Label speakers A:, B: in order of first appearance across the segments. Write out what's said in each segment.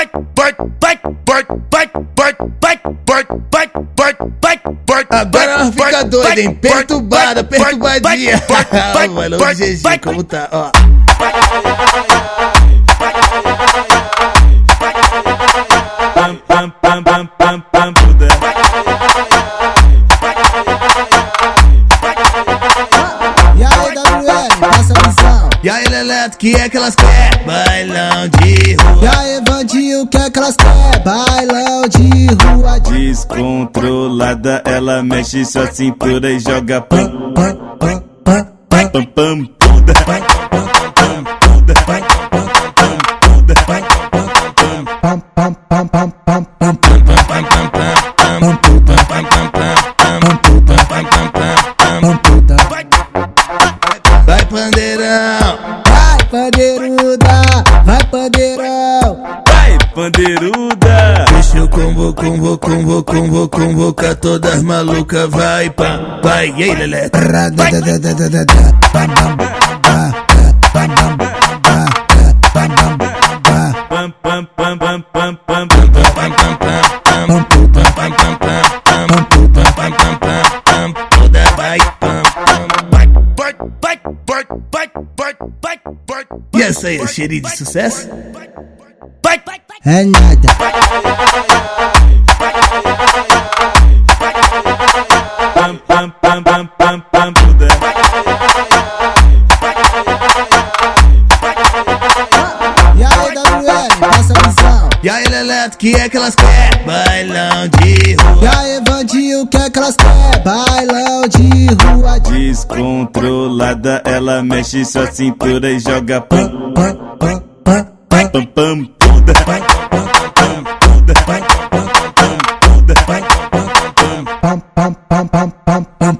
A: Agora ela fica doida, hein? Perturbada, perturbadinha. Vai logo, GG, como tá, ó.
B: E aí, WL, passa a visão.
A: E aí, Leleto, que é que elas querem? Bailão de rua.
B: E aí, Vandinho, o que é que elas querem? Bailão de rua.
C: Descontrolada, ela mexe sua cintura e joga pam, pam, pam, pam, pam, pam, pam, puda.
B: Pam, pam, pam, pam, pam, pam.
A: Vai, pandeirão.
B: Vai, pandeiruda, vai, pandeirão.
C: Vai, pandeiruda.
A: Deixa eu convocar todas malucas. Vai, pam, vai, e aí, Leleto.
C: Pam, pam, pam, pam, pam, pam,
A: E essa aí é cheirinho de sucesso?
B: É nada.
C: pam, pam, pam, pam, pam, pam, puda.
B: E aí, WL, passa a visão.
A: E aí, Leleto, que é que elas querem? Bailão de rua.
B: E aí, Vandinho, o que é que elas querem? Bailão de rua.
C: Descontrolada, ela mexe sua cintura e joga pam, pam, pam, pam, pam, pam, pam, puda.
B: Pam, pam, pam, pam, pam.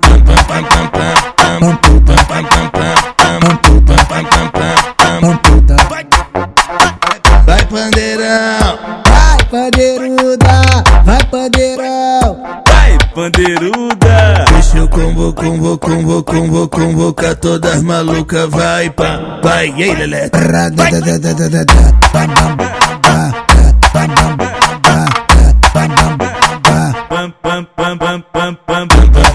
A: Vai, pandeirão.
B: Vai, pandeiruda, vai, pandeirão.
C: Vai, pandeiruda.
A: Deixa eu convocar todas malucas. Vai, pam, vai, e aí, Leleto.
C: Pam, pam, pam, pam, pam, pam,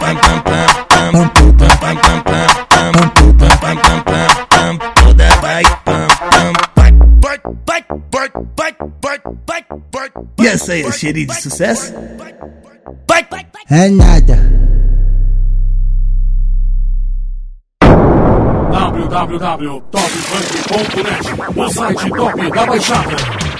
A: E essa aí é cheirinho de sucesso?
B: É nada.
D: www.topfunk.net, o site top da Baixada.